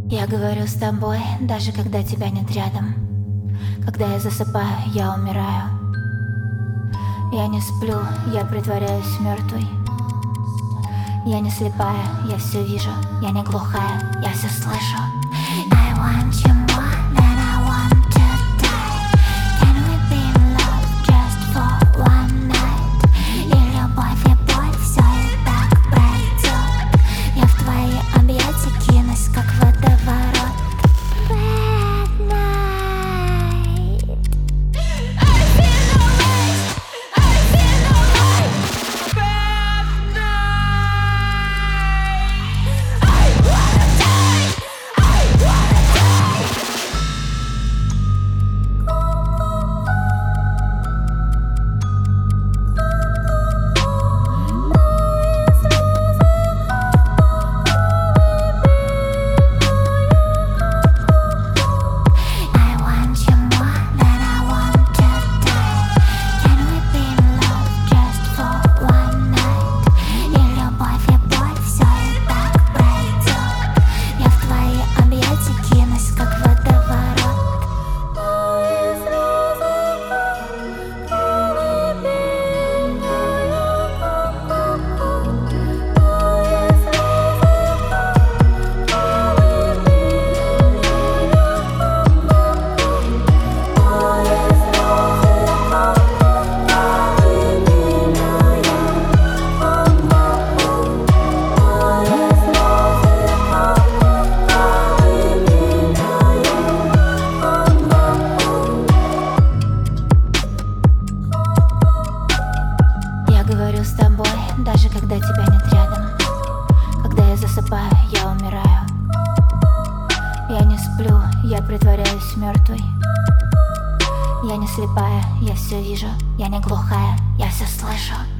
Я говорю с тобой, даже когда тебя нет рядом. Когда я засыпаю, я умираю. Я не сплю, я притворяюсь мертвой. Я не слепая, я все вижу. Я не глухая, я все слышу. I want you more than I want to die. Can we be in love just for one night? И любовь, и боль, все и так пройдет. Я в твои объятия кинусь, как водоворот. Bad night. I feel alright. I feel alright. Bad night. I wanna die. I wanna die. I want you more than I want to die. Can we be in love just for one night? И любовь, и боль, все и так пройдет. Я в твои объятия кинусь, как водоворот. Я говорю с тобой, даже когда тебя нет рядом. Когда я засыпаю, я умираю. Я не сплю, я притворяюсь мертвой. Я не слепая, я все вижу. Я не глухая, я все слышу.